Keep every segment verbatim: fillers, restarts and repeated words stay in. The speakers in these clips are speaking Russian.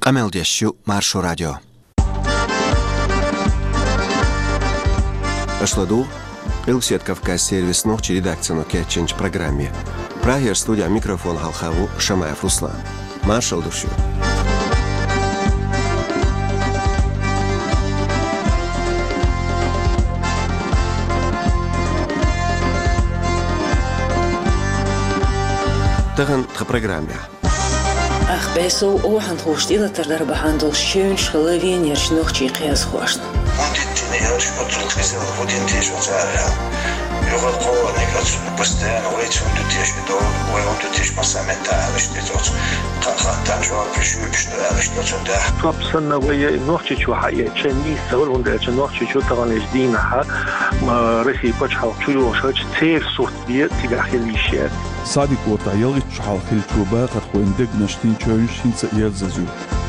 Камелдещу Маршу радио. Ашладу, Илсет Кавказ сервис ночи редакцию Кетченч программе. Прагер студия микрофон Халхаву Шамаев Руслан. Маршал душу. Таган в программе. Ach, bij zo ogen hoest je dat er daar behandeld schoon scheleven je nog chiques hoest. Want dit in heel spotelijk gezegd wordt in deze wat zeggen. Je gaat gewoon ik had bestaan hoe iets om te testen door hoe om te testen maar samen daar is dit wat dan dan zo op je stuur is dat zo daar. Kapsen we je nog iets wat je cheni zo onder je nog iets wat dan is die na maar recipe chal chuo zo zeer soort die die geliefd. صادق وطايل شحال خيل توبا قد خويندق نشتين تشون شين سيال زازو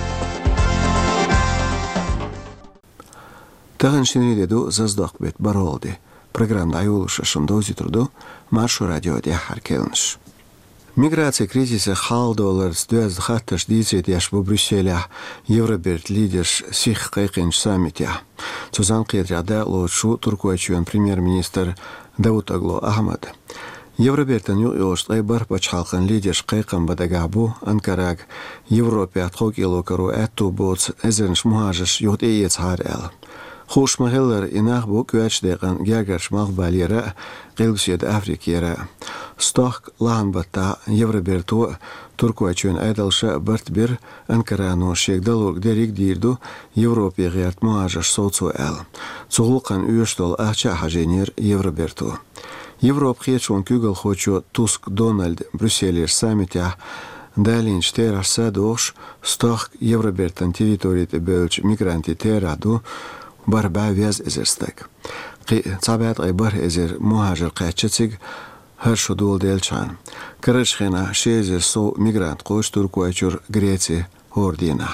Таган шинеледу заздак бет баролди. Программа аюлуша шондози труду Маршу радио де харкелнш. Миграция кризиса хал доллар с двадцать хатташ дизет яш в Брюсселе Евроберт лидерш сих кайкенш саммите. Цузан кедряда лошу туркуачуан премьер-министр Давут Агло Ахмад. Евробертан юлш айбар бачхалкан лидерш кайкан бадагабу Анкараг Европе атхок илокару эту боц эзернш мухажш юхт эец харэл. خوش مهلر ایناخ بو کوچ دقن گرگرش مال بالیره قلبسید افریقیره استاق لان بتا یوربرتو ترکوچون ایدلش برت بر انکرانو شیگدلوگ دریگ دیردو یوروپی غیرت مواجش صوتو ال زغلقن اوشتل اچه حجینیر یوربرتو یوروپ خیچون کوگل خوچو توسک دونالد بروسیلیر سامیته دالینش تیراش سادوش استاق یوربرتن تریتوریت بلج میگرانتی تیرادو بربع ویز ازرستک. قی طبیعت قیبر ازر مهاجر قیچتیگ هر شدول دیلچان. کرش خنا شیز سو میگرانت قوش ترکویچور گریتی هوردینا.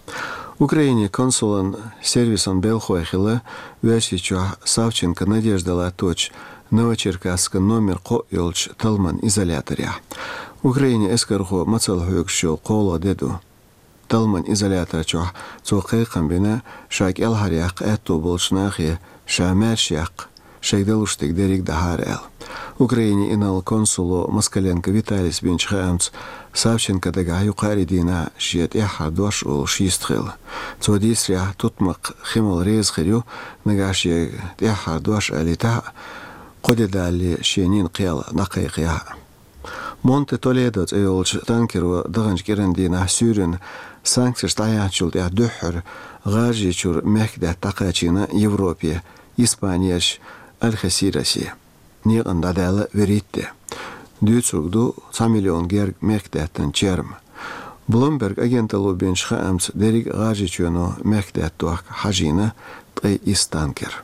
اوکراینی کنسولن سرویسن белхой خیله ویسیچو سافچینک надежда латоч новочеркасск номер ко йолч талман изоляторя. Украине эскархо мацалхойк шол qola деду. Талман изолятор чо цоқай қамбина шак эл харяқ этто болшнахи шамершяқ шайдалуштик дерик дахар эл. Украине инал консулу Москаленко Виталис Бенчхамц Савченко дага юқари дина шиет яхар дош ол шистхил. Цодисря тутмақ химал рез хирю нагаши яхар дош алита қодидали шенин қиял нақайқия. Монте Толедо цеолч танкеру дағанч керендина сюрин санкцияш таянчул я дөхөр ғажичур мехде тақачина Европе, Испанияш алхасираси. Ниган дадалы веритте. Дүйцургду ца миллион герг мехдеттен черм. Блумберг агенталу бенчха амц дериг ғажичуну мехдеттуак хажина тай истанкер.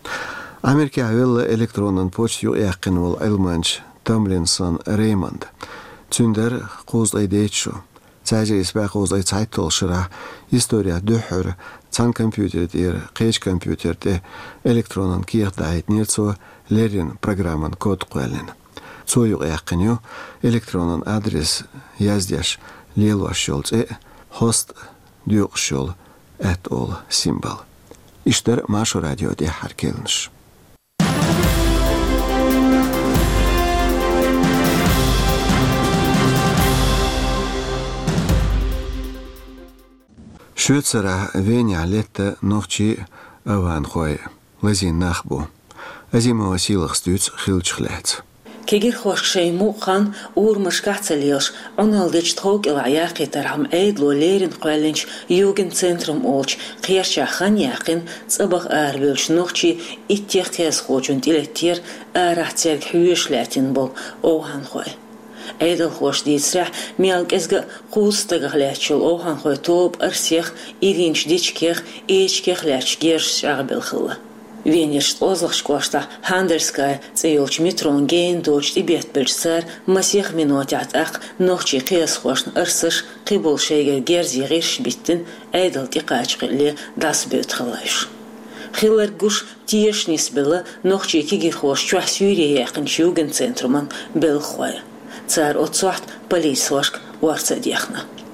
Америка авелла электронын почту яқын ол айлманч Tomlinson Raymond. Tünder qo'zlay deychu. Sajja isba qo'zlay saytol shira. Historia döhür. Can kompüter der, qech kompüter de elektronon kirdayt nirso lerin programman kod qo'lin. Soyuq yaqinyo elektronon adres yazdash lelvasholce host düqshol at all symbol. İşler Marшу радио de harkelnish. Швейцара Веня летта ночи аван хой лазин нахбу. Азимова силах стюц хилчхлец. Кегер хош шейму хан ур мышкацелиош оналдыч тхок ила яқитар хам эйдло лерин қуэлинч юген центрум олч қиярча хан яқин цыбах арбелч ночи иттехтес хочун тилеттер арахцерг хүйешлятин бол охан хой. Эйдл хош дисрах мелкезга қустыгылячул охан хой топ арсех иринч дичкех эчкех лячгер шагбелхыла. Венерш озлахшкошта Хандерская цейлч метрон гейн доч тибетбельцар масех минутят ақ нохчи қиас хошн арсыш қибол шейгер герзи ғирш биттін эйдл тиқачқылы дас бөтхылайш. Хиллер гуш тиешнис білі нохчи кигер хош чуах сюрия яқын шуген центруман бел хой. Цар отсуахт полис хошк уарца дехна.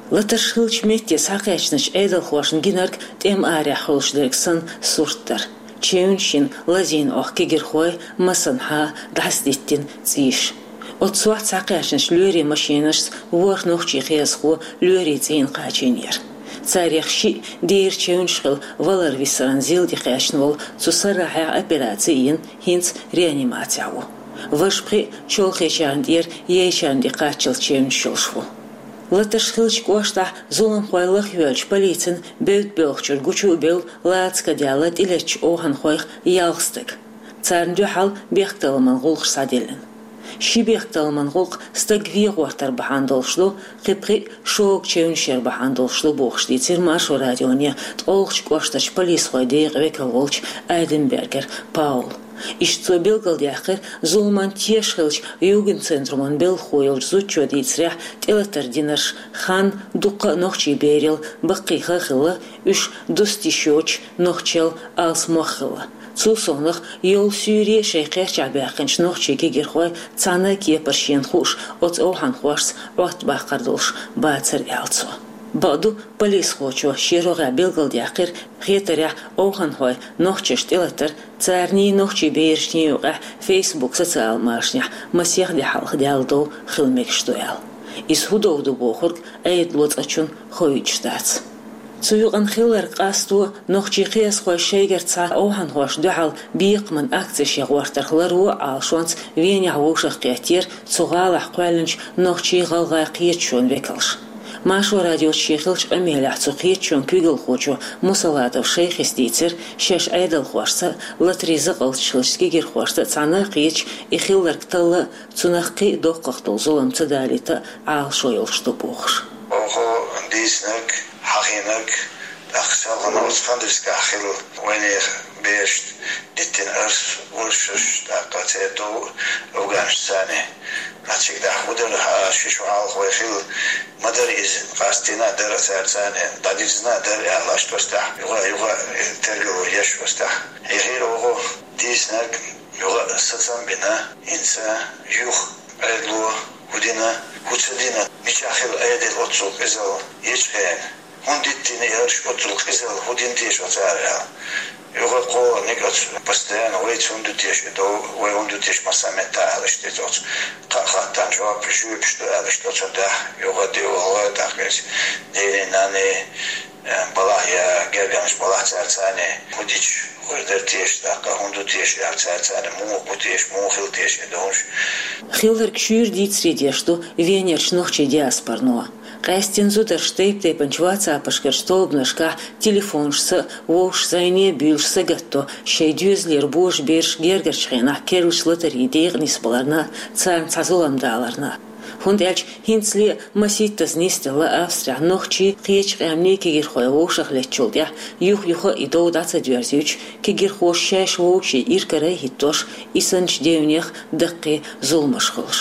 Латаршхылч метте сақячныч эдал хуашын гинарк тем аря холшдерксан сурттар. Чеуншин лазин ох кигерхой масанха даститтин циш. Отсуат сақячныч люри машинаш вор нохчи хесху люри цин қачинер. Царихши дир чеуншхыл валар висран зилди қачнвол цусараха операциин хинц реанимацияву. Вашпри чолхечандир ейчанди қачыл чеуншылшву. Латаршхылч кошта зулам хойлах юэлч полицин бэут бэлхчур гучу бэл лаацка диалат илэч охан хойх ялхстык. Царн дюхал бехталаман гулх саделин. Ши бехталаман гулх стагви гуартар бахандолшлу, қипқи шоук чеуншер бахандолшлу бохшти цирмашу радионе толхч коштач полис хойдейг векалголч Айденбергер Паул. Ишцо белгалдяхер зулман тешхылч югенцентруман белхойлч зучодицрях телатардинаш хан дука нохчи берил бақиха хыла үш достишоч нохчел алсмахыла. Цусонах йол сюре шейхер чабяхынч нохчи кигерхой цана кепаршин хуш от охан хуарс от бақардолш бацар ялцо. Баду полис хочо широга белгалдяхер хетаря охан хой нохчиш телатар царни нохчи бершниуга Facebook социал маршня масех дяхалх дялдо хилмек штоял. Из худовду бохург эйд лоцачун хойчтац. Цуюган хиллер қасту нохчи хес хой шейгерца охан хош дяхал биқман акциш ягвартархлару алшонц веня вошах кятир цугалах қуалынч нохчи галгай қиетшон векалш. Машу радио шейхилч амеля цухичон кюгел хочо мусалатов шейхистицер шеш айдал хварса латриза qalchilski гер хварса цана қич и хиллер ктала цунахки доққақтол золом цадалита ал шойл что бохш. Ого диснак хахинак ахсалгана усфандырска хил венер бешт диттен арс уршш тақатето уганшсане начиг да худер шишу ал хвахил مدرس قاستنا درس أرسانه داديزنا در علاش توسته يوغا يوغا ترجو يش توسته يغير وغو ديسنك يوغا ساتسان بنا إنسا يوغ أدلو ودينا هوتسدينا ميشاخيل أيدل أتسوق إزال يشغين هندتيني يرش أتسوق إزال هودين تيش وزارها يوغا قو نيجات بستان ويت هندو تيش دو وهندو تيش مسامتا علش تيتوت قاقاتان جواب بشوي بشتو علش توت ده يوغا ديو الله تاخيش ديني ناني بلاهيا جرجانش بلاه تارساني هوديش وردر تيش داقا هندو تيش تارساني مو بوتيش مو خيل تيش دونش خيلر كشير ديتسري ديشتو венерч нохчи диаспорно Кастин зудер штейпте панчваца пашкерштолбнашка телефоншса вош зайне бюлшса гатто шейдюзлер бош берш гергерчхена керушлатери дегнис баларна цан цазуламдаларна Хундэлч хинцли маситтас нистела Австрия нохчи қич қямни кигер хой вошах лечулдя юх юха идоу даца дюрзюч кигер хош шаш воши иркарай хиттош исанч девнех даққи зулмашхолш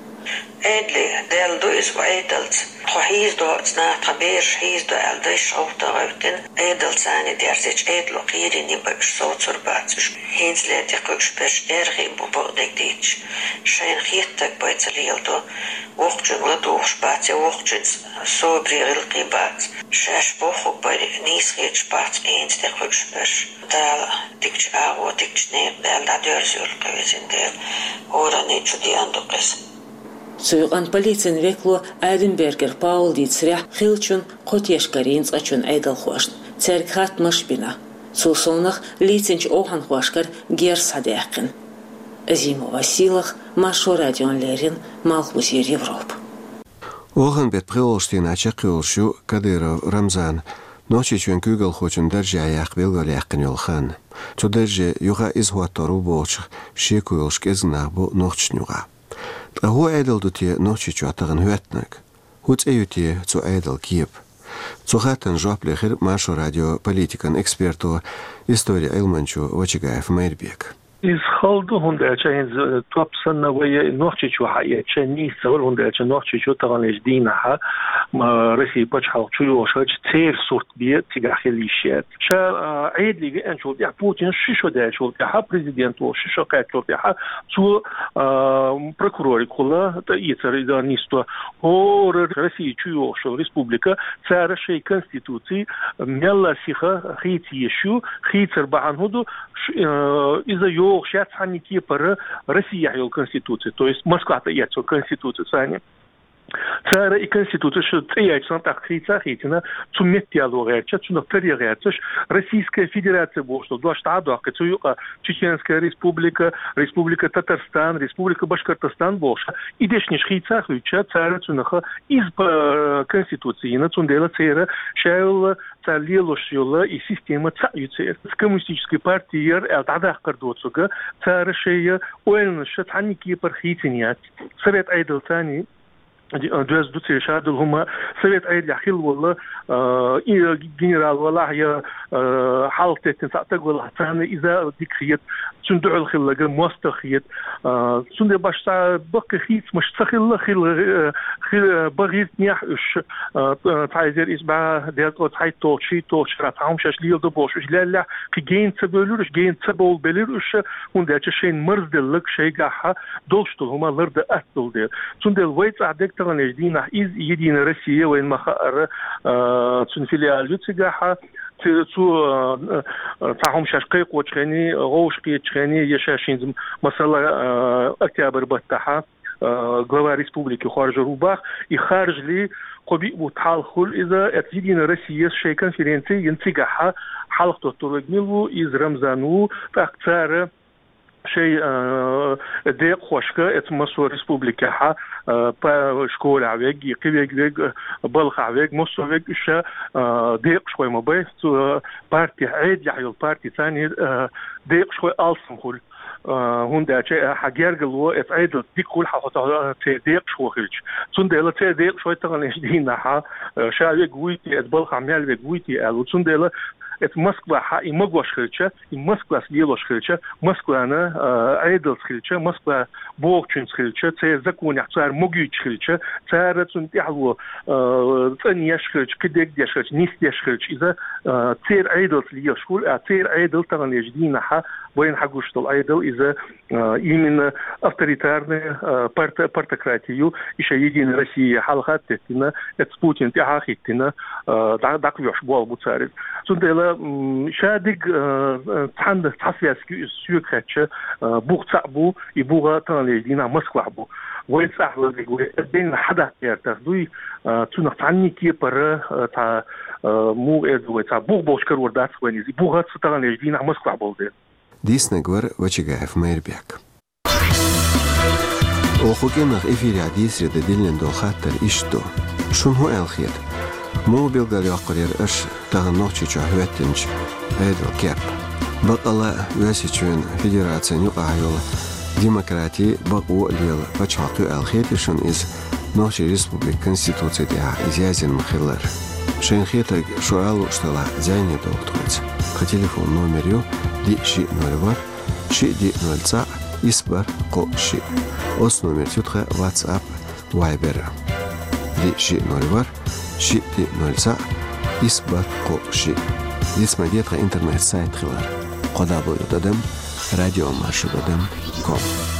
Edli del du is edels Хохиз до знат хабер хиз до алдыш автогавтен эдел сани дерсич эдло кирини баш соцурбацш хинзлет якш пеш эрги бубодегдич шайн хиттак байцалиото вохчун ладуш бац вохчун собрил кибац шаш боху бай нисхич бац эйнс декш пеш дал дикч аво дикчне дал да дерзюл кавизиндел ора ничудиандокес Цуйган полицин векло Айденбергер Паул дицря хилчун хотешкаринц ачун айдал хуашн. Церк хат машбина. Цусонах лиценч охан хуашкар гер садяхкин. Зимо Василах, Машу радион Лерин, Малхузир Европ. Охан бет прилштин ачакылшу Кадыров Рамзан. Ночи чун кюгел хочун держе аяқ белгаляқын йолхан. Цу держе юға изхуаттару болчық шекуйлшк изнабу ночнюға. Агу айдал дутие ночи чуатаган хуятнак. Хуц эютие цу айдал киеп. Цухатан жуаплехер Машу радио политикан эксперту история Элманчу Вачигаев Майрбек. Is haldo hunda chain top sanna ويا نوختي شو حقيقة تشني سوال هندا تشن نوختي شو تغنيش دينها ما رسي بتش حق شو يوشج تير صورت بيت تجاه خليشات شا عيد لي أن شو ده بوتين شو ده شو ده ها بريزيدنت و شو قاعد شو ده ها شو بروكورور كله تيتر إذا نيستو هو رسي شو يوشج ريسبوبليكا صار شيء كونستيتوتي ميلا سيخة خيتي شو خيتر بعن هدو إذا يو شات حني كي بر Россия ее конституция, то есть Москва-то есть конституция сами. Цара и конституция, что триячно так хрицахитина, цумет диалогерча, цунафтериерчаш, Российская Федерация была, что два штата, кацуюка, Чеченская Республика, Республика Татарстан, Республика Башкортостан была, и дешниш хрицахича, цара цунаха из конституции, на цундела цера, шайла, цалилошила и система цаюцер. С коммунистической партией элтадах кардоцуга, цара шея, уэльнша, цанники пархитинят, совет айдалтани, جواز دوتي شاد هما سويت عيد يحكي والله إيه جنرال والله هي حالته تنسأتق والله ثاني إذا ديك خيط صندوق الخلة موست خيط صندوق باش بق خيط مش تخيل خيل خيل بغيت نيح إيش تعيزير إسبع ديت أو تعيد توشي توش راتهم شاش ليل دبوش إيش لا لا كجين تبلور إيش جين تبول بلور إيش هون شيء مرز دلك شيء جاها دوشتو هما لرد أتل دير صندوق ويت عدك تغنيش دينا إز يدين روسيا وين مخار تنفيليال يتجاها تسو تعهم شاشقيق وتشغني غوشقي تشغني يشاشين مثلا أكتوبر بتاعها глава республики خارج روباخ يخارج لي قبي وتحالخل إذا أتيدين روسيا شيء كونفرنسي ينتجاها حلقة تورجميلو إز رمزانو فأكثر شيء ديق خوشكا اتمسو ريسبوبليكا ها با شكول عويق يقيق ويق بلخ عويق مصو ويق إشا ديق شوي مبايث بارتي عيد يحيو البارتي ثاني ديق شوي ألسم خل هون دا شيء حجير قلوا اتعيد ديك كل حقطة تديق شو خلش تندلا تديق شوي تغنيش دينها شاويق ويتي اتبلخ عميال ويق ويتي ألو تندلا это Москва, ха и могла шхильча, и Москва съела шхильча, Москва она айдл шхильча, Москва богчин шхильча, це законя, цар могуч шхильча, цар цун тягло, цания шхильч, кидек де шхильч, нисте шхильч, из-за цер айдл съел шхуль, а цер айдл таганеш дина ха, воен хагуштал айдл из-за именно авторитарную партократию, еще единая Россия халхат тестина, это Путин тяхахитина, так веш бол буцарит. Сундела شادق تحند تصفية سيوكاتش بوغتابو يبوغا تانليجينا مسكوابو ويساحلو بين حدا يرتخدوي تونق تعني كي بر تا مو ادوي تا بوغ بوشكر وردات وينيزي بوغا تانليجينا مسكوابو دي ديس نغور وچيغاف ميربيك اوخوكينغ افيري عديس رد ديلن دو خاطر اشتو شون هو الخير مو بيلغال يقرير اش تغنوخشي جاهوتنج ايدو كاب بقلا واسيچون فيدراسيون يقايول ديمقراطي بقو ليل بچاقو الخيتشن از نوشي ريسبوبليك конституция دي ازيازن مخلر شين خيتك شوالو штала زيني доктриц по телефону номерю ди ши ноль вар ши ди ноль ца испар ко ши ос номер тютха WhatsApp Viber ди ши ноль вар شيء نولسا إسبات قوشي اسم ديتها إنترنت سايت خلال قدابو دادم راديو مارشو دادم كوم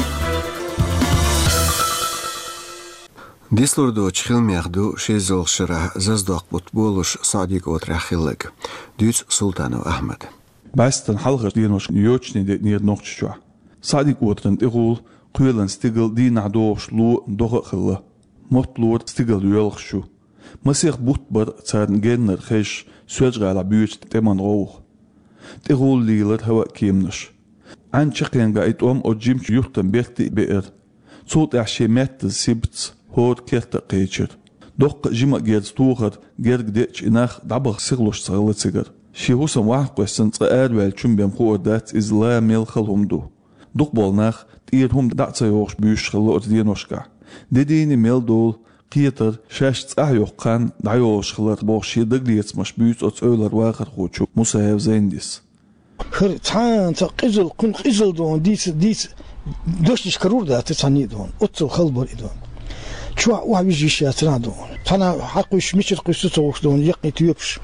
ديسلوردو تشخيل ميخدو شيزول شرح زازدوق بطبولوش صادق وترخيلك ديوت سلطانو أحمد باستن حلقة دينوش نيوچني دي نير نوخشوا صادق وترن إغول قويلن ستيغل دي نعدوش لو دوغ خلا مطلور ستيغل يولخشو مسيح بوتبر تسارن جنر خيش سوجر على بيوت تمن روح تقول ليلر هوا كيمنش عن شقين قايت أم أو جيم يوتن بيرتي بئر صوت عشي مات سبت هور كيرت قيتشر دق جيم جيرز توغر جيرج ديتش إناخ دعبغ سيغلوش صغلت سيغر شي هوسم واحد قوسن تقال والشم بيم قوردات إز لا ميل خلهم دو دق بولناخ تيرهم دعتا يوغش بيوش خلوت دينوشكا ديديني ميل دول قيتر شاش تأحيوقان دعيوش خلط بوغشي دقليت مش بيوت أتأولر واخر خوشو مساهف زينديس خر تان تقزل كن قزل دون ديس ديس دوش كرور ده تساني دون أتصل خلبر دون شو واحد يجي شيء دون تنا حقوش مش القصة دون يقي تيوبش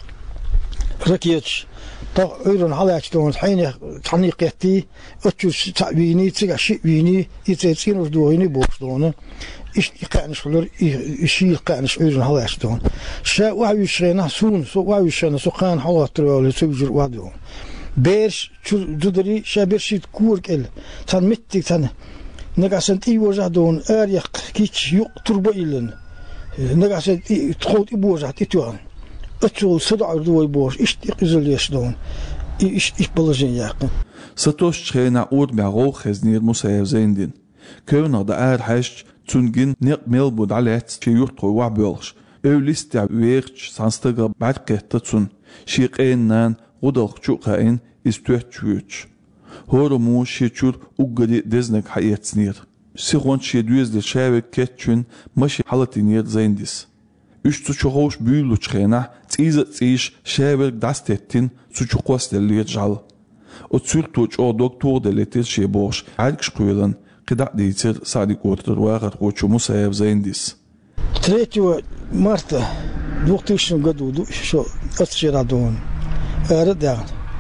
ركيتش طا أيرون على دون حين تعني قيتي أتشوف تعبيني تسقى شيء بيني يتسين ردويني بوش دونه إيش يقعنش فلور إيش يقعنش أيرون على دون شاء واحد يشرينا سون سو واحد يشرينا سقان حوار تروي سويجر وادون بيرش جدري شابيرشيت كورك ال تان متي تان نقاسن تي وجه دون اريق كيتش يق تربو إلن نقاسن تخوت إبوجه تيتوان أتول صدع دوي بوش إيش تقزل يش دون إيش إيش بلجين ياقن ستوش تخينا أود بعو خزنير مسايف زيندين كونا دا آر حشت تونجين نق ميلبود عليت في يورتو وعبولش أوليستع ويرتش سانستغا بعد قهتتون شيقين نان غدالق چوقاين استوهتشويتش هورو مو شيچور اوغدي دزنك حياتسنير سيغون شيدويز دي شاوك كتشون ماشي حالتينير زينديس üç çuçoğuş büyülü çıkayna tizı tiş şevek dastettin çuçuqos deliyet jal o çürtuç o doktor deletir şey boş alkış kuyulan qida deytir sadik otur вагат qoçu musayeb zeyndis третьего марта две тысячного году что отсчитано эрда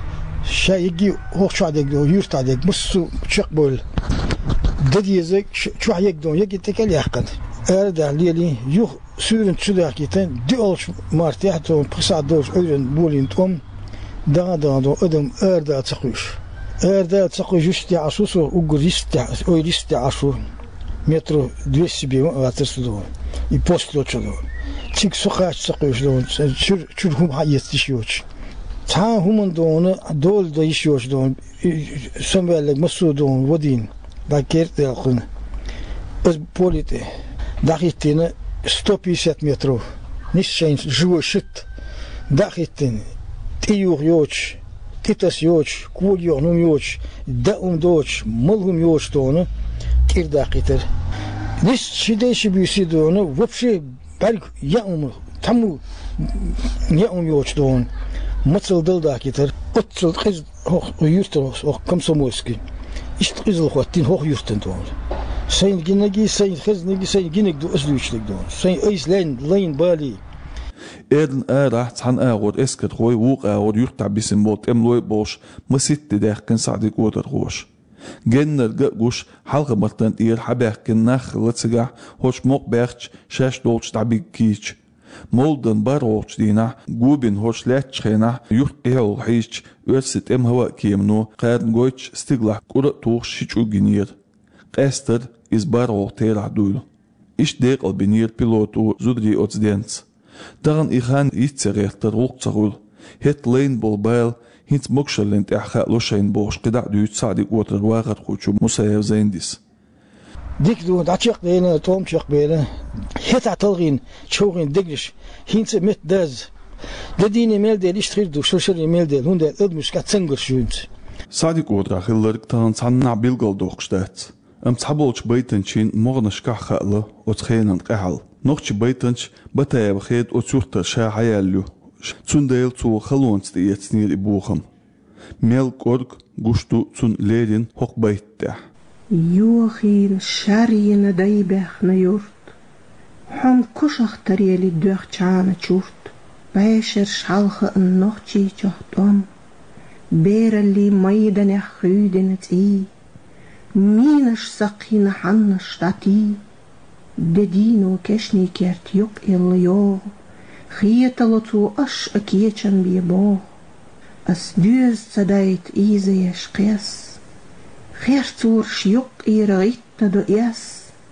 шайги хохшадек юртадек мусу чык бол дедизек чуайек дон еги текел якын эрда лили юх sürün çüdakiten di olç martiyatı pısados öğren bolin tom daha daha da ödem erda çıkış erda çıkış işte asusu ugriste öyliste asu metro двести bir atırsı i postlo çolo çık sokağa çıkış don çür çür hum hayet dişiyor ta humun donu dol da işiyor don sömbelek masudon vodin bakert yakın öz polite dahitine сто пятьдесят метров. Нищен живой щит. Дахитин. Тиюх йоч. Титас йоч. Кул йонум йоч. Даум доч. Мылгум йоч тону. Кирдакитер. Ниш шидейши бюси дону. Вообще берг яум. Таму яум йоч дон. Мыцыл дылдакитер. Отцыл қиз юртын. Комсомольский. Ишт қизыл хуаттин хох юртын тону. Sen ginegi sen xeznegi sen ginek du özlüçlük don. Sen eislen lein bali. Eden era tan erod esket roy wuq erod yurta bisim bot emloy boş masitte derken sadik oder roş. Genner gush halge mattan ir haberken nach letzga hoch mok berch shesh dolch tabik kich. Molden baroch dina gubin hoch letchena yurt eol hich ötsit em hava kemno qadn goch stigla qura tuch shichu ginir. Qester is barol tera dul. Ich dek al binir pilotu zudri otsdens. Daran ikhan itzerechter ruqzarul. Het lane bolbail hint mokshallent ahha loshain bosh qida duut sadik water waqat khuchu musayev zendis. Dik du dachik dene tom chik bele. Het atalgin chogin digrish hint mit daz. Dedine melde lishtir du shoshir melde hunde edmush katsengur shunt. Sadik odra khillerk tan sanna bilgol doqstat. Am tabolch beitentsin morgen skachale ot genen qahal. Noch chi beitents batayb khet ot surta sha hayallu. Tsundel zu khalons die jetzt nir ibucham. Mel kork gustu tsun ledin hoch beitta. Joachim sharien daibach na jurt. Ham kushach tarieli durch chana churt. Beisher schalge en noch chi chachtom. Bereli maiden khuden ti. Minus sakina hanna stati, dedino keshni kert juk iljo, chietalo tu ash a kiechan biebo, as dues zadait ize jes, Gertzur sjuk ira itta do es,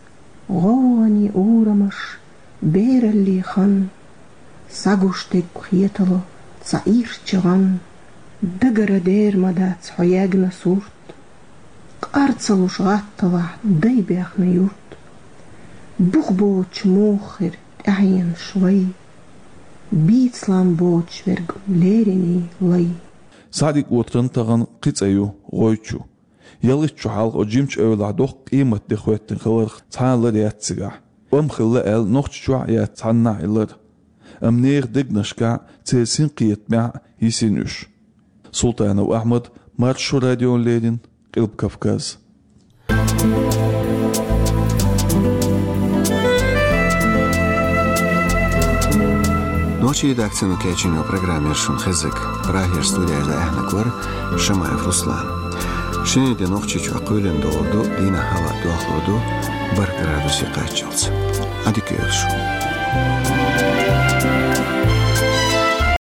roani uramash, bereli khan, sagustek chietalo za irchavan, dagara dermadat hoyagna surt, Artsalush gattava daybach na yurt. Buchboch mocher ayen shway. Bietslan boch verg lerini lay. Sadik otran tagan qitsayu roychu. Yalgchu halq o jimch ewla doq qimat de khwetten khalar tsaanlar yatsiga. Um khilla el nochtchu ya tsanna ilar. Am neer dignashka tselsin qiyat ma yisinush. Sultan Ahmed Маршу радио Ленин, Кылб Кавказ. Ночи редакцию кечину программе Шун Хезек. Рахер студия за Эхнаквар, Шамаев Руслан. Шинеде ночи чуакуйлен доорду, дина хава дуахлоду, бар градуси качалц. Ади көршу.